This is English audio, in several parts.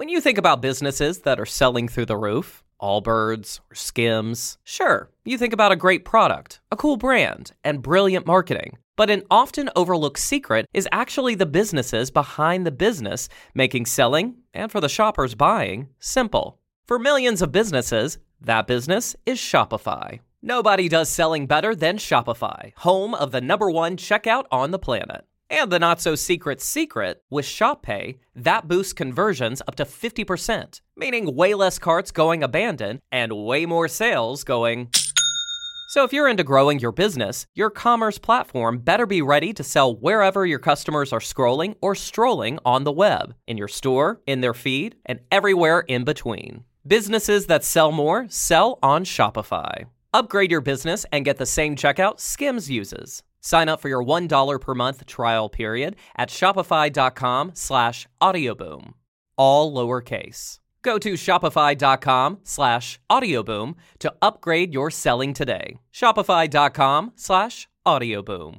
When you think about businesses that are selling through the roof, Allbirds or Skims, sure, you think about a great product, a cool brand, and brilliant marketing. But an often overlooked secret is actually the businesses behind the business, making selling, and for the shoppers buying, simple. For millions of businesses, that business is Shopify. Nobody does selling better than Shopify, home of the #1 checkout on the planet. And the not-so-secret secret, with ShopPay, that boosts conversions up to 50%, meaning way less carts going abandoned and way more sales going... So if you're into growing your business, your commerce platform better be ready to sell wherever your customers are scrolling or strolling on the web, in your store, in their feed, and everywhere in between. Businesses that sell more sell on Shopify. Upgrade your business and get the same checkout Skims uses. Sign up for your $1 per month trial period at shopify.com/audioboom. All lowercase. Go to shopify.com/audioboom to upgrade your selling today. Shopify.com/audioboom.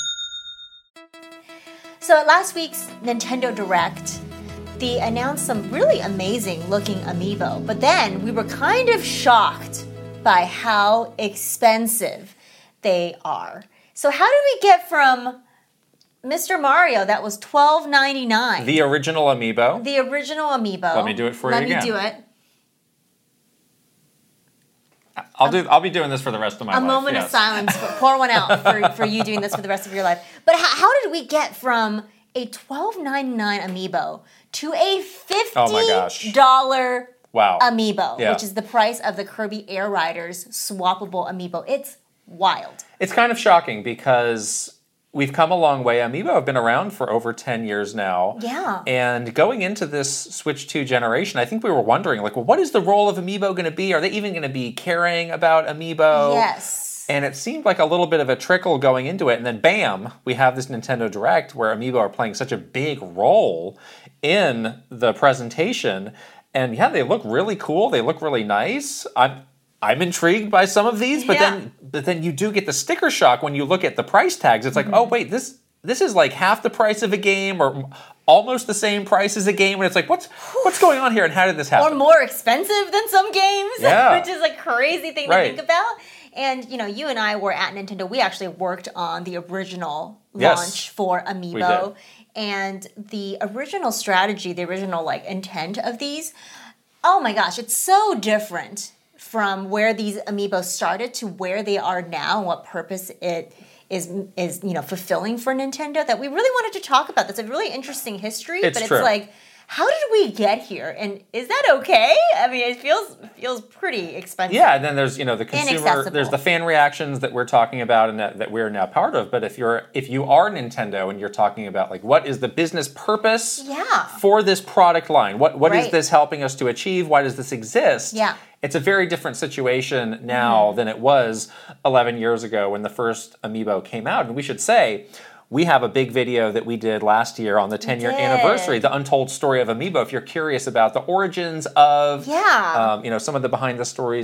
So at last week's Nintendo Direct, they announced some really amazing looking amiibo, but then we were kind of shocked by how expensive they are. So how did we get from Mr. Mario, that was $12.99. The original amiibo. The original amiibo. Let me do it for you again. Let me do it. I'll be doing this for the rest of my life. A moment of silence. Pour one out for you doing this for the rest of your life. But how did we get from a $12.99 amiibo to a $50 amiibo, which is the price of the Kirby Air Riders swappable amiibo? It's wild. It's kind of shocking because we've come a long way. Amiibo have been around for over 10 years now. Yeah. And going into this Switch 2 generation, I think we were wondering, like, well, what is the role of Amiibo going to be? Are they even going to be caring about Amiibo? Yes. And it seemed like a little bit of a trickle going into it. And then, bam, we have this Nintendo Direct where Amiibo are playing such a big role in the presentation. And yeah, they look really cool. They look really nice. I'm intrigued by some of these, but then you do get the sticker shock when you look at the price tags. It's like, oh wait, this is like half the price of a game or almost the same price as a game, and it's like, what's going on here, and how did this happen? Or more expensive than some games, yeah. Which is a crazy thing to think about. And you and I were at Nintendo. We actually worked on the original launch for Amiibo. We did. And the original strategy, the original intent of these, oh my gosh, it's so different from where these amiibos started to where they are now and what purpose it is fulfilling for Nintendo, that we really wanted to talk about. That's a really interesting history, it's true. Like, how did we get here? And is that okay? I mean, it feels pretty expensive. Yeah, and then there's the consumer, there's the fan reactions that we're talking about and that we're now part of. But if you are Nintendo and you're talking about like what is the business purpose for this product line? What is this helping us to achieve? Why does this exist? Yeah. It's a very different situation now than it was 11 years ago when the first Amiibo came out. And we should say, we have a big video that we did last year on the 10-year anniversary, the untold story of Amiibo. If you're curious about the origins of, some of the behind the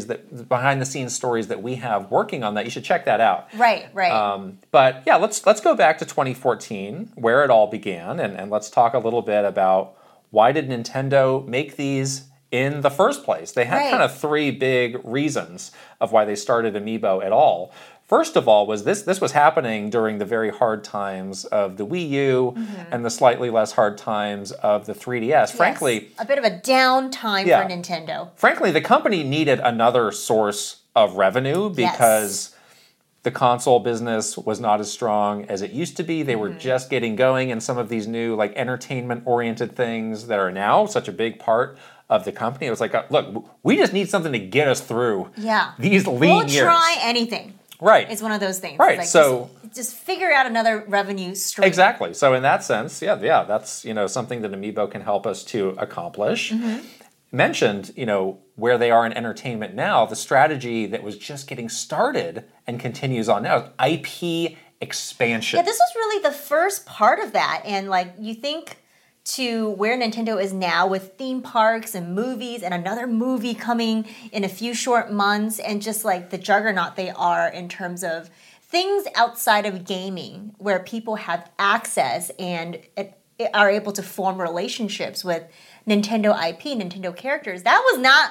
scenes stories that we have working on that, you should check that out. Right. But yeah, let's go back to 2014, where it all began, and let's talk a little bit about why did Nintendo make these in the first place. They had kind of three big reasons of why they started Amiibo at all. First of all, was this was happening during the very hard times of the Wii U and the slightly less hard times of the 3DS. Yes. Frankly, a bit of a down time for Nintendo. Frankly, the company needed another source of revenue because the console business was not as strong as it used to be. They were just getting going, and some of these new entertainment-oriented things that are now such a big part of the company. It was like, look, we just need something to get us through these lean years. We'll try anything. Right. It's one of those things. Right. So just figure out another revenue stream. Exactly. So in that sense, that's something that Amiibo can help us to accomplish. Mentioned, where they are in entertainment now, the strategy that was just getting started and continues on now is IP expansion. Yeah, this was really the first part of that. And you think to where Nintendo is now with theme parks and movies and another movie coming in a few short months, and just the juggernaut they are in terms of things outside of gaming where people have access and are able to form relationships with Nintendo IP, Nintendo characters. That was not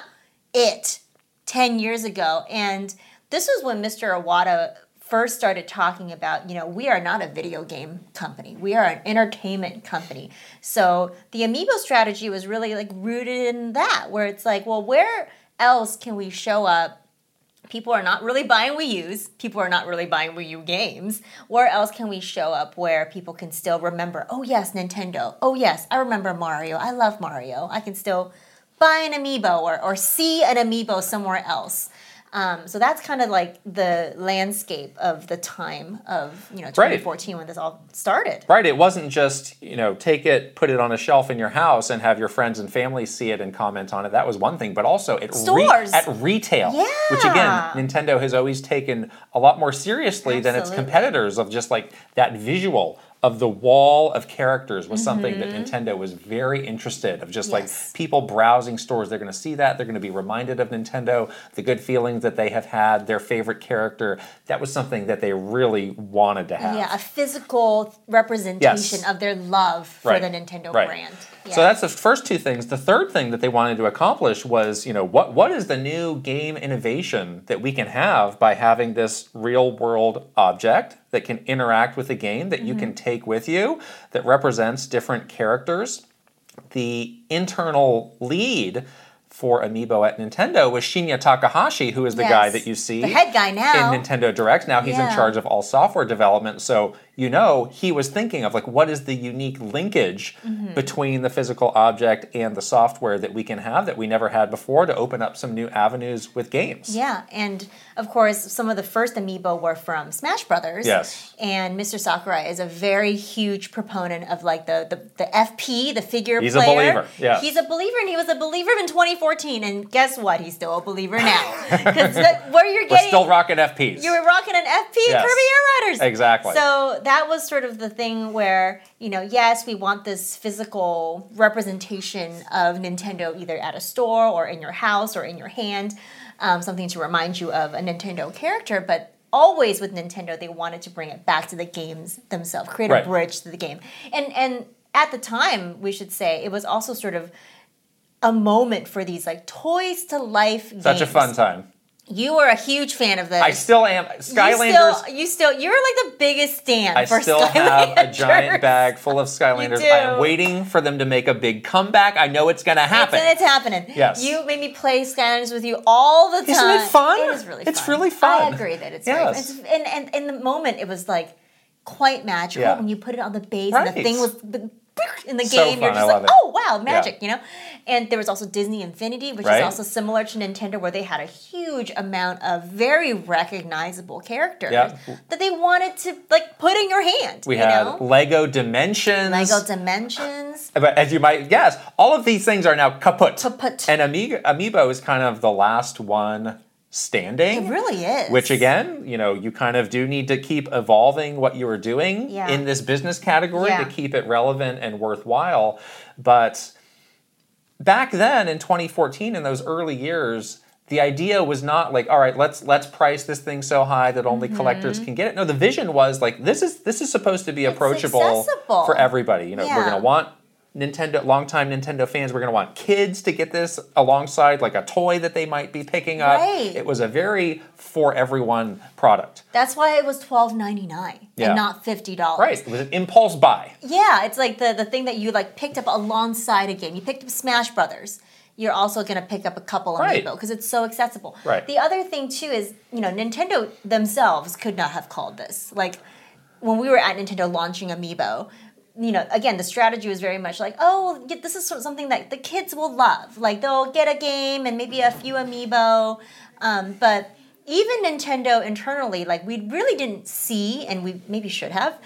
it 10 years ago. And this was when Mr. Iwata first started talking about, we are not a video game company. We are an entertainment company. So the Amiibo strategy was really like rooted in that, where it's like, well, where else can we show up? People are not really buying Wii U's. People are not really buying Wii U games. Where else can we show up where people can still remember, oh yes, Nintendo. Oh yes, I remember Mario. I love Mario. I can still buy an Amiibo or see an Amiibo somewhere else. So that's kind of like the landscape of the time of 2014 when this all started. Right. It wasn't just take it, put it on a shelf in your house, and have your friends and family see it and comment on it. That was one thing, but also at retail, which again Nintendo has always taken a lot more seriously than its competitors. Of just like that visual of the wall of characters was something that Nintendo was very interested of. Just like people browsing stores, they're going to see that. They're going to be reminded of Nintendo, the good feelings that they have had, their favorite character. That was something that they really wanted to have. Yeah, a physical representation of their love for the Nintendo brand. Yeah. So that's the first two things. The third thing that they wanted to accomplish was, what is the new game innovation that we can have by having this real world object that can interact with the game, that you can take with you, that represents different characters. The internal lead for Amiibo at Nintendo was Shinya Takahashi, who is the guy that you see the head guy now in Nintendo Direct. Now he's in charge of all software development. So he was thinking of like, what is the unique linkage between the physical object and the software that we can have that we never had before to open up some new avenues with games. Yeah, and of course, some of the first Amiibo were from Smash Brothers. Yes. And Mr. Sakurai is a very huge proponent of like the FP, the figure He's player. He's a believer, yeah. He's a believer, and he was a believer in 2014, and guess what? He's still a believer now. Because where you're getting... We're still rocking FPs. You were rocking an FP and Kirby Air Riders. Exactly. So that was sort of the thing where, yes, we want this physical representation of Nintendo either at a store or in your house or in your hand, something to remind you of a Nintendo character, but always with Nintendo, they wanted to bring it back to the games themselves, create a bridge to the game. And at the time, we should say, it was also sort of a moment for these like toys to life games. Such a fun time. You were a huge fan of this. I still am. Skylanders. You're like the biggest stan for Skylanders. I still have a giant bag full of Skylanders. I am waiting for them to make a big comeback. I know it's going to happen. It's happening. Yes. You made me play Skylanders with you all the time. Isn't it fun? It is really fun. It's really fun. I agree that it's very fun. And in the moment, it was like quite magical when you put it on the base and the thing was... in the game, you're just like, oh wow, magic, And there was also Disney Infinity, which is also similar to Nintendo, where they had a huge amount of very recognizable characters that they wanted to like put in your hand. We had Lego Dimensions. But as you might guess, all of these things are now kaput. And Amiibo is kind of the last one standing. It really is. Which again, you kind of do need to keep evolving what you are doing in this business category to keep it relevant and worthwhile. But back then in 2014, in those early years, the idea was not like, all right, let's price this thing so high that only collectors can get it. No, the vision was like this is supposed to be approachable for everybody. We're going to want longtime Nintendo fans, we're going to want kids to get this alongside like a toy that they might be picking up. Right. It was a very for everyone product. That's why it was $12.99 and not $50. Right. It was an impulse buy. Yeah, it's like the thing that you like picked up alongside a game. You picked up Smash Brothers. You're also going to pick up a couple Amiibo because it's so accessible. Right. The other thing too is, Nintendo themselves could not have called this. Like when we were at Nintendo launching Amiibo, again, the strategy was very much like, oh, this is something that the kids will love. Like, they'll get a game and maybe a few Amiibo. But even Nintendo internally, like, we really didn't see, and we maybe should have,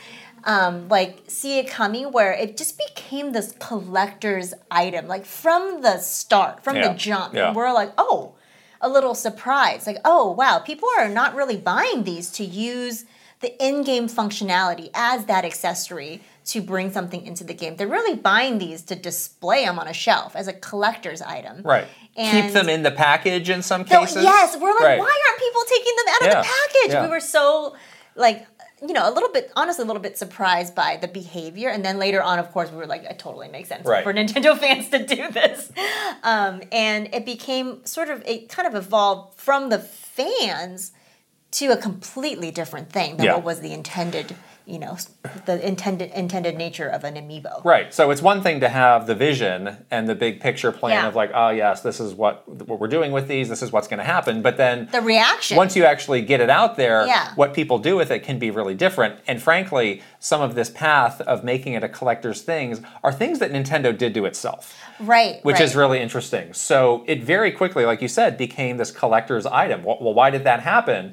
see it coming where it just became this collector's item. Like, from the start, from the jump. Yeah. And we're like, oh, a little surprise. Like, oh, wow, people are not really buying these to use the in-game functionality as that accessory to bring something into the game. They're really buying these to display them on a shelf as a collector's item. Right. And keep them in the package in some cases. Yes, we're like, why aren't people taking them out of the package? Yeah. We were so, like, a little bit, honestly, a little bit surprised by the behavior. And then later on, of course, we were like, it totally makes sense Right. for Nintendo fans to do this. And it became it kind of evolved from the fans to a completely different thing than what was the intended, the intended nature of an amiibo. Right. So it's one thing to have the vision and the big picture plan of like, oh yes, this is what we're doing with these. This is what's going to happen. But then the reaction, once you actually get it out there, Yeah. what people do with it can be really different. And frankly, some of this path of making it a collector's things are things that Nintendo did to itself. right? Which right. is really interesting. So it very quickly, like you said, became this collector's item. Well, why did that happen?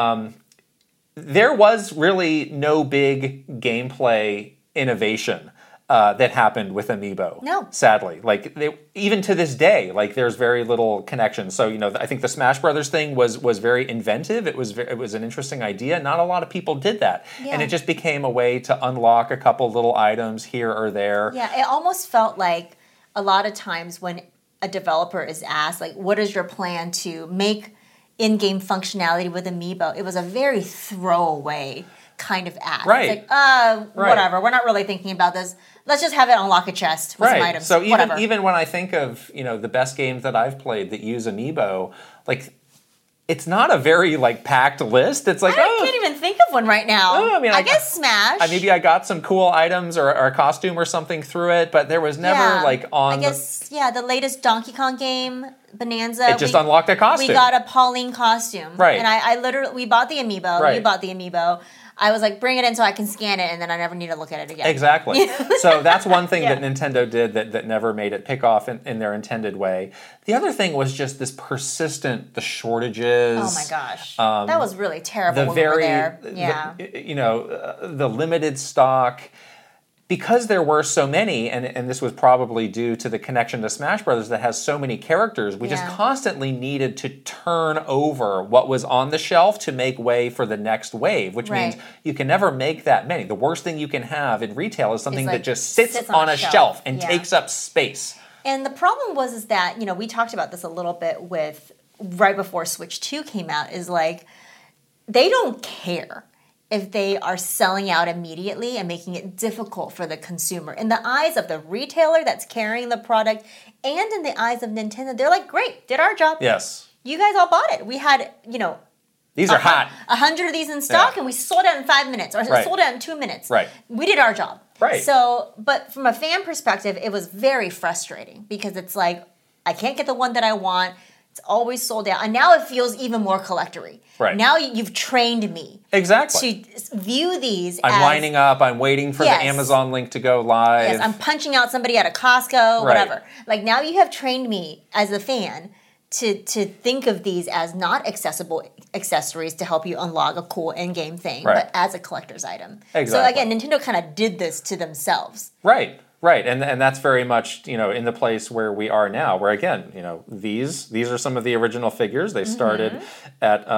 There was really no big gameplay innovation that happened with Amiibo. No. Sadly. Like, even to this day, like, there's very little connection. So, I think the Smash Brothers thing was very inventive. It was an interesting idea. Not a lot of people did that. Yeah. And it just became a way to unlock a couple little items here or there. Yeah, it almost felt like a lot of times when a developer is asked, like, what is your plan to make in-game functionality with Amiibo? It was a very throwaway kind of ask. Right. It's like, whatever, we're not really thinking about this. Let's just have it unlock a chest with some items. So whatever. even when I think of, the best games that I've played that use Amiibo, like, it's not a very packed list. It's like, I can't even think of one right now. Oh, I mean, I guess Smash. maybe I got some cool items or a costume or something through it, but there was never on. I guess the latest Donkey Kong game, Bonanza. It just unlocked a costume. We got a Pauline costume, Right? And I literally we bought the Amiibo. Right. You bought the Amiibo. I was like, bring it in so I can scan it, and then I never need to look at it again. Exactly. So that's one thing Yeah. that Nintendo did that never made it pick off in their intended way. The other thing was just this the shortages. Oh my gosh, that was really terrible The when we were very, there. Yeah. the limited stock. Because there were so many, and this was probably due to the connection to Smash Brothers that has so many characters, we just constantly needed to turn over what was on the shelf to make way for the next wave, which means you can never make that many. The worst thing you can have in retail is something that just sits on a shelf and takes up space. And the problem is that, we talked about this a little bit with right before Switch 2 came out, is like, they don't care if they are selling out immediately and making it difficult for the consumer. In the eyes of the retailer that's carrying the product and in the eyes of Nintendo, they're like, great, did our job. Yes. You guys all bought it. We had, These are hot. 100 of these in stock and we sold out in 5 minutes or sold out in 2 minutes. Right. We did our job. Right. So, but from a fan perspective, it was very frustrating because it's like, I can't get the one that I want. It's always sold out. And now it feels even more collector-y. Right. Now you've trained me Exactly. to view these I'm as, lining up. I'm waiting for the Amazon link to go live. yes, I'm punching out somebody at a Costco, whatever. Like now you have trained me as a fan to think of these as not accessible accessories to help you unlock a cool in-game thing, but as a collector's item. Exactly. So again, Nintendo kind of did this to themselves. Right. And that's very much, in the place where we are now, where again, these are some of the original figures. They started at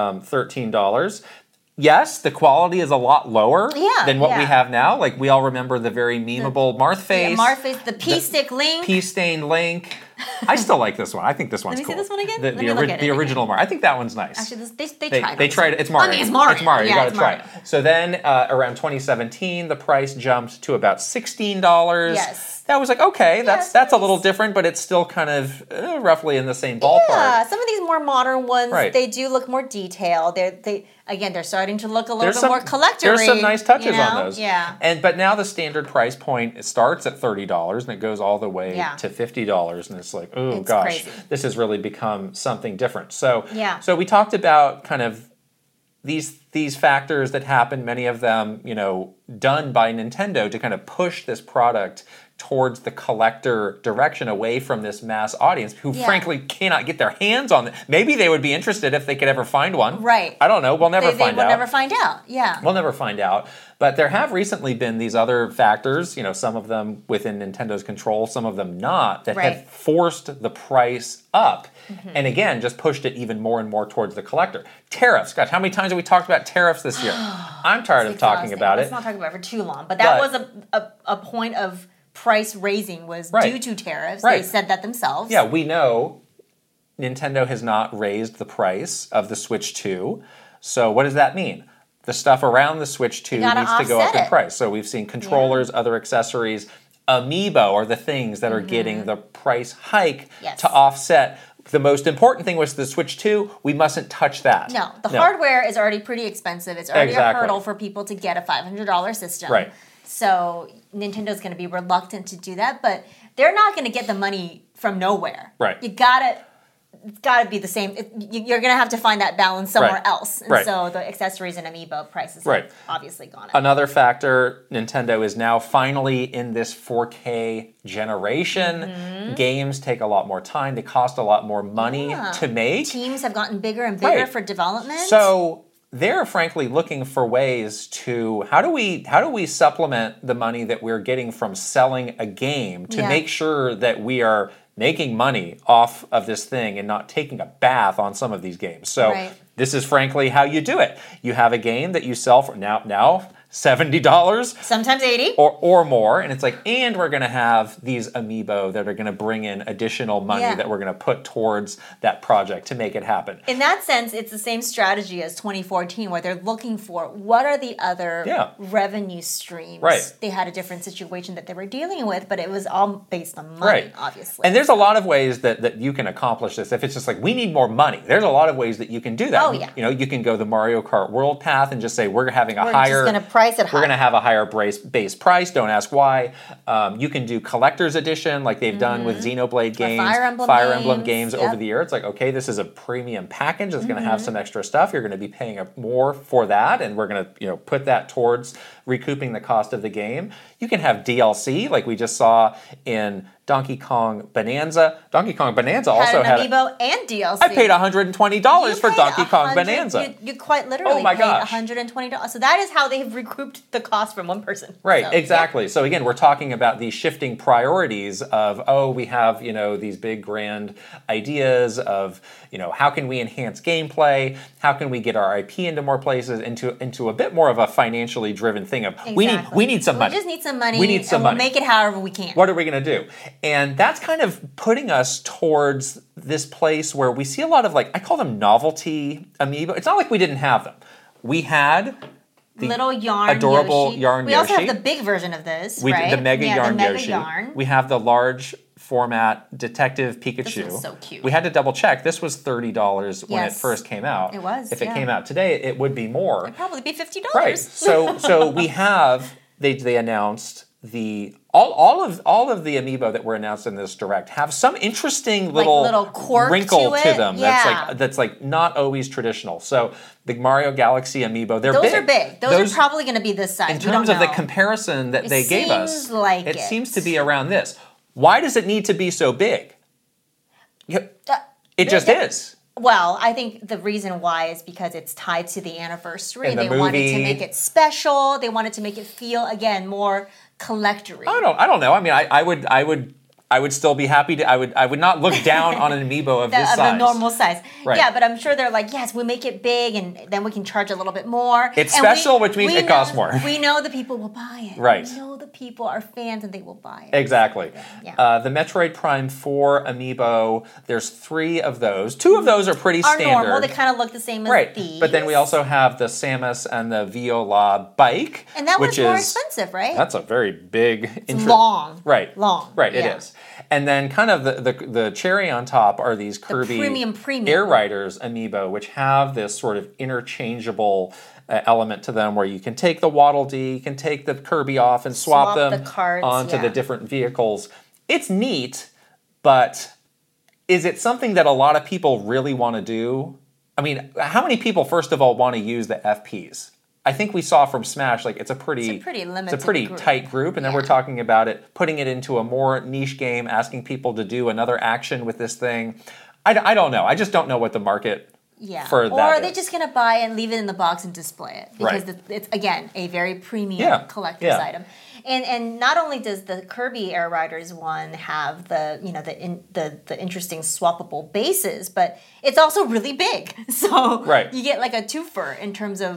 $13. Yes, the quality is a lot lower than what we have now. Like, we all remember the very memeable Marth face. Yeah, Marth face, the P-stick Link. P-stained Link. I still like this one. I think this one's Let me cool. see this one again? The original Marth. I think that one's nice. Actually, they tried it. They tried it. It's Mario. I mean, it's Mario. It's Mario. Yeah, You got it's to try Mario. it. So then, around 2017, the price jumped to about $16. Yes. That was like, okay, that's it's a little different, but it's still kind of roughly in the same ballpark. Yeah, some of these more modern ones, Right. they do look more detailed. They're starting to look a little bit more collector-y. There's some nice touches on those. Yeah. But now the standard price point starts at $30 and it goes all the way to $50, and it's like, oh It's gosh, crazy. this has really become something different. So Yeah. we talked about kind of these factors that happen, many of them, done by Nintendo to kind of push this product towards the collector direction, away from this mass audience who frankly cannot get their hands on it. Maybe they would be interested if they could ever find one. Right. I don't know. We'll never find out. We'll never find out. Yeah. We'll never find out. But there have recently been these other factors, some of them within Nintendo's control, some of them not, that have forced the price up. And again, just pushed it even more and more towards the collector. Tariffs. Gosh, how many times have we talked about tariffs this year? I'm tired of talking about Let's it. not talk about it for too long. But that was a point of price raising was due to tariffs. They said that themselves. Yeah, we know Nintendo has not raised the price of the Switch 2. So what does that mean? the stuff around the Switch 2 gotta needs to go up offset in it. price. So we've seen controllers, other accessories. Amiibo are the things that are getting the price hike Yes. to offset. The most important thing was the Switch 2. We mustn't touch that. No, the hardware is already pretty expensive. It's already Exactly. a hurdle for people to get a $500 system. Right. So Nintendo's going to be reluctant to do that, but they're not going to get the money from nowhere. Right. It's got to be the same. You're going to have to find that balance somewhere Right. else. And Right. so the accessories and Amiibo prices Right. have obviously gone up. Another factor, Nintendo is now finally in this 4K generation. Mm-hmm. Games take a lot more time. They cost a lot more money to make. Teams have gotten bigger and bigger Right. for development. So they're frankly looking for ways to how do we supplement the money that we're getting from selling a game to Yeah. make sure that we are making money off of this thing and not taking a bath on some of these games. So Right. this is frankly how you do it. You have a game that you sell for now $70 sometimes 80. or more, and it's like, and we're going to have these amiibo that are going to bring in additional money Yeah. that we're going to put towards that project to make it happen. In that sense, it's the same strategy as 2014, where they're looking for what are the other revenue streams. Right. They had a different situation that they were dealing with, but it was all based on money, Right. obviously. And there's a lot of ways that you can accomplish this. If it's just like, we need more money, there's a lot of ways that you can do that. Oh, yeah. You know, you can go the Mario Kart World path and just say, we're having a We're higher... just going to price it high. We're going to have a higher base price. Don't ask why. You can do collector's edition like they've done with Xenoblade games, Fire games Emblem games, over yep. the year. It's like, okay, this is a premium package. It's going to have some extra stuff. You're going to be paying more for that, and we're going to put that towards recouping the cost of the game. You can have DLC like we just saw in Donkey Kong Bonanza. Donkey Kong Bonanza also had had an amiibo and DLC. I paid $120 for Donkey Kong Bonanza. You quite literally my paid gosh. $120. So that is how they've recouped the cost from one person. Right, So, exactly. So again, we're talking about these shifting priorities of, we have, these big grand ideas of, how can we enhance gameplay? How can we get our IP into more places, into a bit more of a financially driven thing of, we need some money. We just need some money. We need some and money. We'll make it however we can. What are we going to do? And that's kind of putting us towards this place where we see a lot of, I call them novelty amiibo. It's not like we didn't have them. We had the little yarn adorable Yoshi. yarn we Yoshi. also have the big version of this, We right? the Mega Yarn the Mega Yoshi. Yarn. We have the large format Detective Pikachu. This was so cute. We had to double check. This was $30 when it Yes. first came out. It was, If it yeah. came out today, it would be more. It'd probably be $50. Right. So we have they announced the all of the amiibo that were announced in this direct have some interesting little quirk wrinkle to to it. them Yeah. that's not always traditional. So the Mario Galaxy amiibo, they're Those big. are big. Those are probably going to be this size. In We don't terms of the know. comparison that they gave us, seems like it it. seems to be around this. Why does it need to be so big? It just is. Well, I think the reason why is because it's tied to the anniversary. And the They wanted to movie. make it special. They wanted to make it feel, again, more collectory. I don't know. I mean, I would still be happy to. I would not look down on an amiibo of this Of size. a normal size. Right. Yeah, but I'm sure they're like, yes, we make it big and then we can charge a little bit more. It's And special, which means we it costs know- more. We know the people will buy it. Right. We know the people are fans and they will buy it. Exactly. Yeah. The Metroid Prime 4 amiibo, there's 3 of those. 2 of those are pretty Are standard. normal. They kind of look the same as Right. these. But then we also have the Samus and the Viola bike. And that which one's more is, expensive, right? That's a very big... long. Right. Long. Right, Yeah. it is. And then kind of the cherry on top are these Kirby premium. Air Riders amiibo, which have this sort of interchangeable element to them where you can take the Waddle Dee, you can take the Kirby off and swap them the cards, onto yeah. the different vehicles. It's neat, but is it something that a lot of people really want to do? I mean, how many people, first of all, want to use the FPs? I think we saw from Smash, it's a pretty limited group. tight group, and then we're talking about it, putting it into a more niche game, asking people to do another action with this thing. I don't know. I just don't know what the market for that Or are they is. just going to buy and leave it in the box and display it? Because Right. it's, again, a very premium collector's item. And not only does the Kirby Air Riders one have the interesting swappable bases, but it's also really big. So Right. you get like a twofer in terms of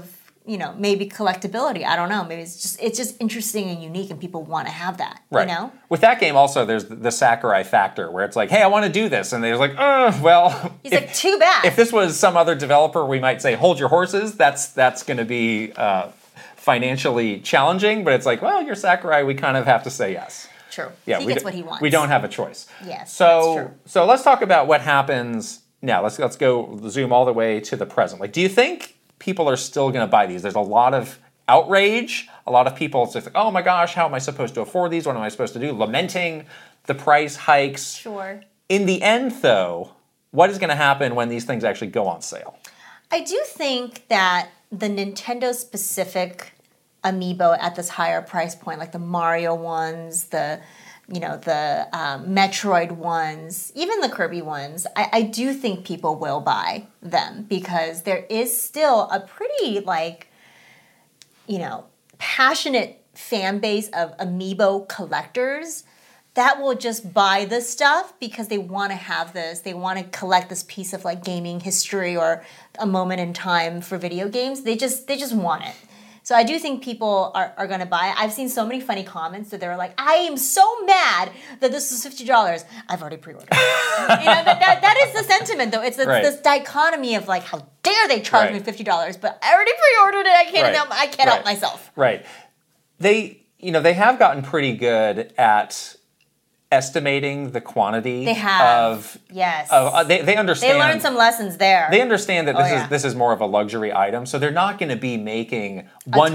maybe collectability. I don't know. Maybe it's just interesting and unique, and people want to have that. Right. You know. With that game, also there's the Sakurai factor, where it's like, hey, I want to do this, and they're like, well. He's like, too bad. If this was some other developer, we might say, hold your horses. That's going to be financially challenging, but it's like, well, you're Sakurai. We kind of have to say yes. True. Yeah, he gets what he wants. We don't have a choice. Yes. That's true. So let's talk about what happens now. Let's go zoom all the way to the present. Like, do you think people are still going to buy these? There's a lot of outrage. A lot of people just like, oh my gosh, how am I supposed to afford these? What am I supposed to do? Lamenting the price hikes. Sure. In the end, though, what is going to happen when these things actually go on sale? I do think that the Nintendo-specific amiibo at this higher price point, like the Mario ones, the Metroid ones, even the Kirby ones, I do think people will buy them because there is still a pretty passionate fan base of amiibo collectors that will just buy this stuff because they want to have this. They want to collect this piece of gaming history or a moment in time for video games. They just want it. So I do think people are going to buy it. I've seen so many funny comments that they're like, I am so mad that this is $50. I've already pre-ordered it. That is the sentiment, though. It's this dichotomy of how dare they charge me $50, but I already pre-ordered it. I can't help myself. Right. They have gotten pretty good at estimating the quantity. They have. Of yes. They understand. They learned some lessons there. They understand that this is more of a luxury item, so they're not going to be making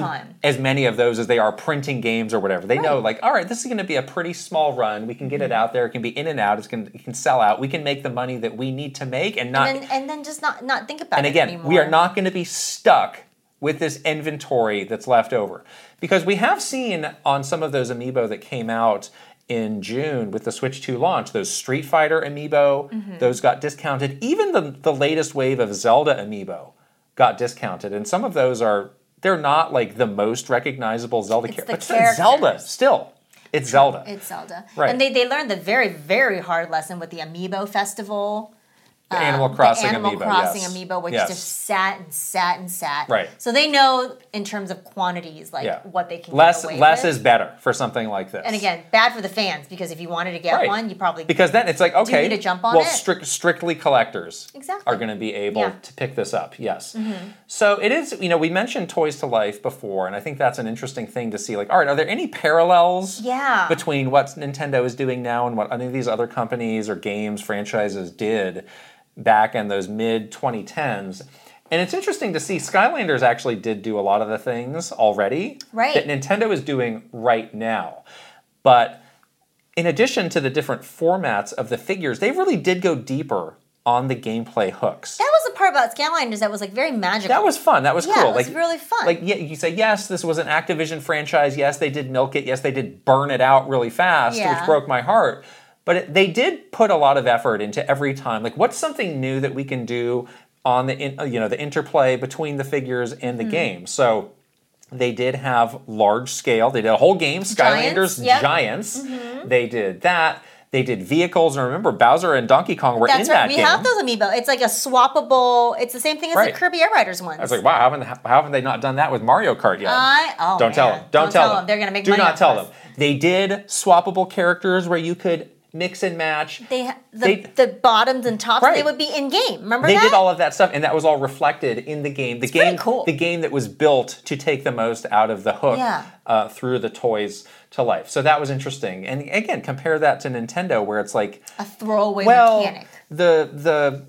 as many of those as they are printing games or whatever. They know, all right, this is going to be a pretty small run. We can get it out there. It can be in and out. It can sell out. We can make the money that we need to make, and then just not think about it again, anymore. We are not going to be stuck with this inventory that's left over, because we have seen on some of those amiibo that came out in June with the Switch 2 launch, those Street Fighter amiibo, those got discounted. Even the latest wave of Zelda amiibo got discounted. And some of those they're not the most recognizable Zelda characters. But it's Zelda still. It's Zelda. It's Zelda. Right. And they learned the very, very hard lesson with the Amiibo Festival. The Animal Crossing amiibo, which just sat and sat and sat. Right. So they know in terms of quantities, what they can get away less with. is better for something like this. And again, bad for the fans, because if you wanted to get one, you probably because then it's okay. Do need to jump on it. Strictly collectors are going to be able to pick this up. Yes. Mm-hmm. So it is. We mentioned Toys to Life before, and I think that's an interesting thing to see. All right, are there any parallels? Between what Nintendo is doing now and what any of these other companies or games franchises did back in those mid-2010s. And it's interesting to see Skylanders actually did do a lot of the things already that Nintendo is doing right now. But in addition to the different formats of the figures, they really did go deeper on the gameplay hooks. That was the part about Skylanders that was very magical. That was fun. That was cool. Yeah, it was really fun. You say, yes, this was an Activision franchise. Yes, they did milk it. Yes, they did burn it out really fast, which broke my heart. But they did put a lot of effort into every time. What's something new that we can do on the interplay between the figures and the game? So they did have large scale. They did a whole game, Skylanders Giants. Mm-hmm. They did that. They did vehicles, and remember, Bowser and Donkey Kong were in that game. We have those amiibo. It's like a swappable. It's the same thing as the Kirby Air Riders ones. I was like, wow, how haven't they not done that with Mario Kart yet? Don't tell them. Don't tell them. They're going to make money. Do not tell them. They did swappable characters where you could mix and match. The bottoms and tops, they would be in game. Remember that? They did all of that stuff, and that was all reflected in the game. Pretty cool. The game that was built to take the most out of the hook through the Toys to Life. So that was interesting. And again, compare that to Nintendo, where it's a throwaway mechanic. The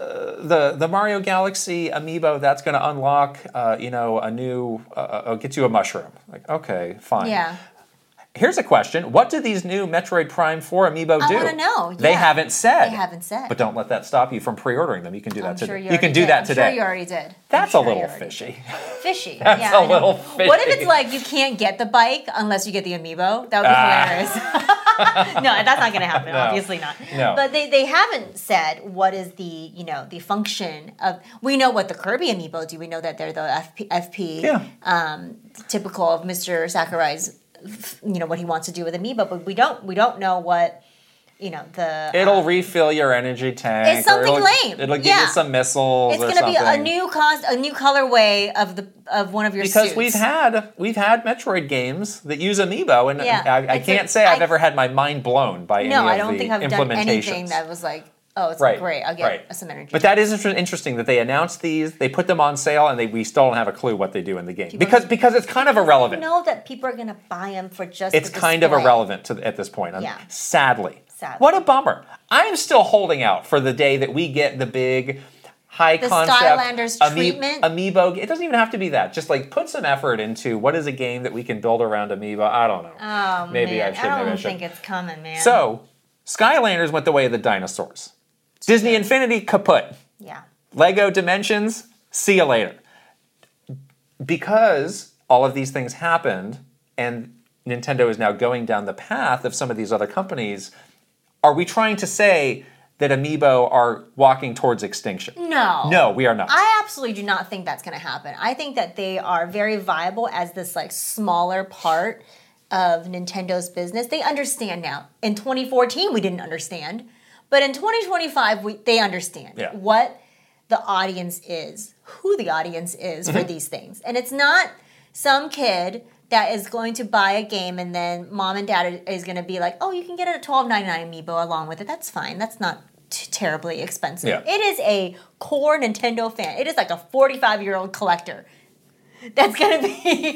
Mario Galaxy amiibo, that's going to unlock a new get you a mushroom. Okay, fine. Yeah. Here's a question. What do these new Metroid Prime 4 amiibo do? I want to know. They haven't said. But don't let that stop you from pre-ordering them. You can do that today. You can do that today. I'm sure you already did. That's a little fishy. Fishy. That's a little fishy. What if it's you can't get the bike unless you get the amiibo? That would be hilarious. No, that's not going to happen. No. Obviously not. No. But they haven't said what is the the function of. We know what the Kirby amiibo do. We know that they're the FP. Typical of Mr. Sakurai's. What he wants to do with amiibo, but we don't know what It'll refill your energy tank. It's something or lame. It'll give you some missiles. It's going to be a new colorway of one of your because suits. we've had Metroid games that use amiibo, and Yeah. I can't say I've ever had my mind blown by any of the implementations. No, I don't think I've done anything that was like, oh, it's great. I'll get some energy. But that is interesting that they announced these, they put them on sale, and we still don't have a clue what they do in the game because it's kind of irrelevant. I know that people are going to buy them for just. It's kind of irrelevant at this point. Sadly. What a bummer. I'm still holding out for the day that we get the big, high concept Skylanders treatment. Amiibo. It doesn't even have to be that. Just like put some effort into what is a game that we can build around Amiibo. I don't know. Oh, maybe man. I should. I don't think it's coming, man. So, Skylanders went the way of the dinosaurs. Disney Infinity, kaput. Yeah. Lego Dimensions, see you later. Because all of these things happened, and Nintendo is now going down the path of some of these other companies, are we trying to say that Amiibo are walking towards extinction? No. No, we are not. I absolutely do not think that's going to happen. I think that they are very viable as this like smaller part of Nintendo's business. They understand now. In 2014, we didn't understand. But in 2025, they understand what the audience is, who the audience is for these things. And it's not some kid that is going to buy a game and then mom and dad is going to be like, oh, you can get it at $12.99 Amiibo along with it. That's fine. That's not terribly expensive. Yeah. It is a core Nintendo fan. It is like a 45-year-old collector that's going to be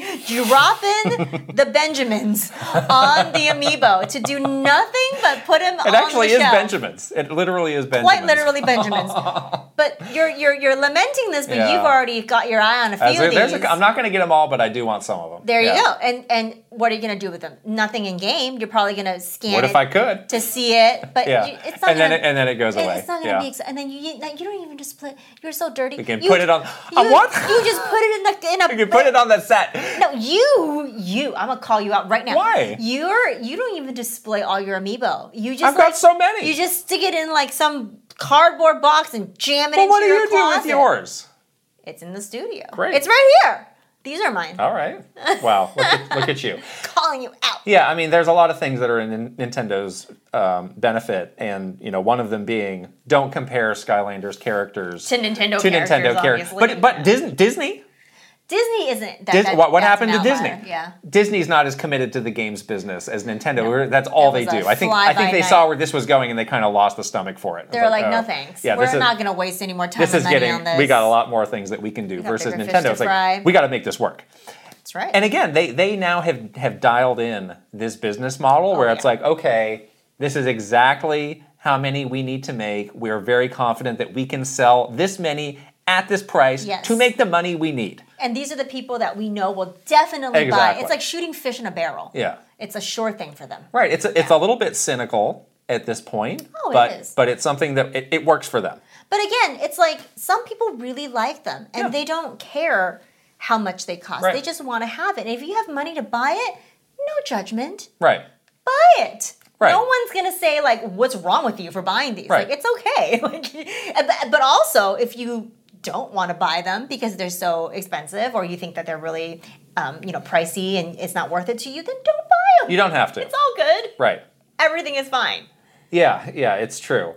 dropping the Benjamins on the Amiibo to do nothing but put him on the shelf. It actually is Benjamins. It literally is Benjamins. Quite literally Benjamins. But you're lamenting this, but you've already got your eye on a few of these. I'm not going to get them all, but I do want some of them. There you go. And what are you going to do with them? Nothing in game. You're probably going to scan it. What if I could? To see it. But it's not and then it goes away. It's not going to be... And then you don't even display... You're so dirty. You can put it on... what? You just put it in a... You can put it on the set. No, you. I'm going to call you out right now. Why? You don't even display all your Amiibo. I've got so many. You just stick it in like some cardboard box and jam it into your closet. Well, what do you do with yours? It's in the studio. Great. It's right here. These are mine. All right. Wow. Look at you. Calling you out. Yeah, I mean, there's a lot of things that are in Nintendo's benefit, and one of them being don't compare Skylanders characters to Nintendo characters. But Disney. Disney isn't. What happened to Disney? Yeah. Disney's not as committed to the games business as Nintendo. No. That's all they do. I think they saw where this was going and they kind of lost the stomach for it. They're like, no thanks. Yeah, we're not going to waste any more time and money on this. We got a lot more things that we can do versus Nintendo. It's like, we got to make this work. That's right. And again, they now have dialed in this business model where it's like, okay, this is exactly how many we need to make. We're very confident that we can sell this many at this price to make the money we need. And these are the people that we know will definitely buy. It's like shooting fish in a barrel. Yeah. It's a sure thing for them. Right. It's a little bit cynical at this point. Oh, it is. But it's something that it works for them. But again, it's like some people really like them and they don't care how much they cost. Right. They just want to have it. And if you have money to buy it, no judgment. Right. Buy it. Right. No one's going to say like, what's wrong with you for buying these? Right. Like, it's okay. But also, if you don't want to buy them because they're so expensive or you think that they're really pricey and it's not worth it to you, then don't buy them. You don't have to. It's all good. Right. Everything is fine. Yeah, it's true.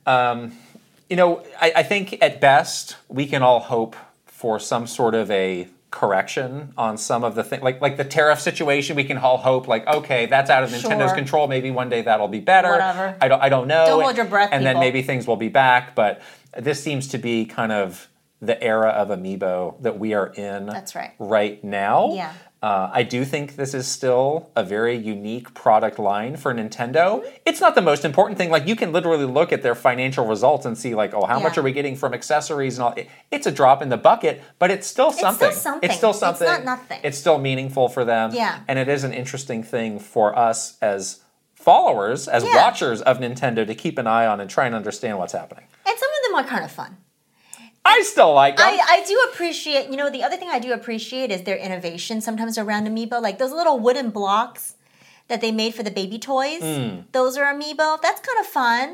I think at best we can all hope for some sort of a correction on some of the things, like the tariff situation. We can all hope, like, okay, that's out of Nintendo's control. Maybe one day that'll be better. Whatever. I don't know. Don't hold your breath, and people. Then maybe things will be back. But this seems to be kind of the era of Amiibo that we are in. That's right. Right now. Yeah. I do think this is still a very unique product line for Nintendo. It's not the most important thing. Like, you can literally look at their financial results and see, like, how much are we getting from accessories and all. It's a drop in the bucket, but it's still something. It's still something. It's not nothing. It's still meaningful for them. Yeah. And it is an interesting thing for us as followers, as watchers of Nintendo, to keep an eye on and try and understand what's happening. And some of them are kind of fun. I still like them. I do appreciate, the other thing I do appreciate is their innovation sometimes around Amiibo. Like those little wooden blocks that they made for the baby toys. Those are Amiibo. That's kind of fun.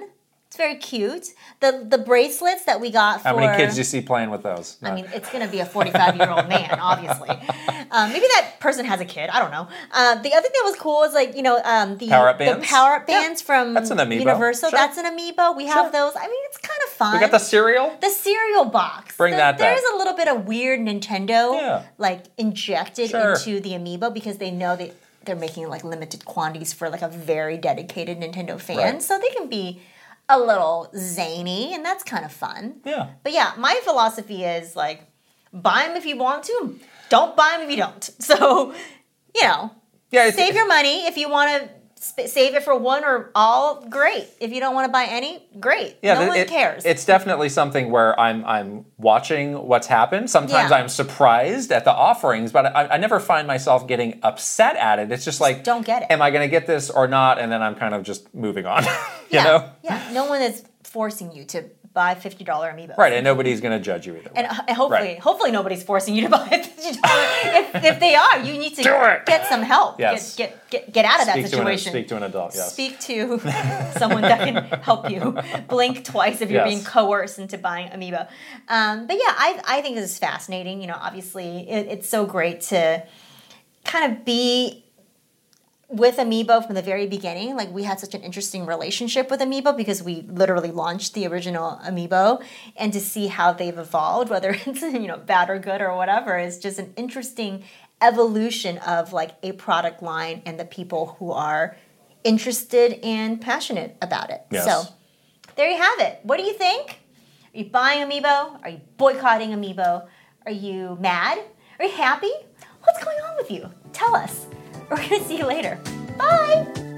It's very cute. The bracelets that we got for... How many kids do you see playing with those? I mean, it's going to be a 45-year-old man, obviously. Maybe that person has a kid. I don't know. The other thing that was cool is the Power-up bands? The power-up bands from that's an amiibo. Universal. Sure. That's an amiibo. We have those. I mean, it's kind of fun. We got the cereal? The cereal box. Bring that back. There's a little bit of weird Nintendo injected Sure. into the amiibo because they know they're making limited quantities for a very dedicated Nintendo fan. Right. So they can be a little zany, and that's kind of fun. Yeah. But yeah, my philosophy is buy them if you want to, don't buy them if you don't. So, save your money. If you want to save it for one or all, great. If you don't want to buy any, great. Yeah, no one cares. It's definitely something where I'm watching what's happened. Sometimes I'm surprised at the offerings, but I never find myself getting upset at it. It's just don't get it. Am I going to get this or not? And then I'm kind of just moving on. you yeah. know? Yeah. No one is forcing you to buy $50 amiibo. Right, and nobody's going to judge you either. And hopefully nobody's forcing you to buy $50. if they are, you need to get some help. Yes. Get out of that situation. Speak to an adult, yes. Speak to someone that can help you. Blink twice if you're being coerced into buying amiibo. But yeah, I think this is fascinating. Obviously, it's so great to kind of be with Amiibo from the very beginning. We had such an interesting relationship with Amiibo because we literally launched the original Amiibo, and to see how they've evolved, whether it's bad or good or whatever, is just an interesting evolution of a product line and the people who are interested and passionate about it. Yes. So there you have it. What do you think? Are you buying Amiibo? Are you boycotting Amiibo? Are you mad? Are you happy? What's going on with you? Tell us. We're going to see you later. Bye!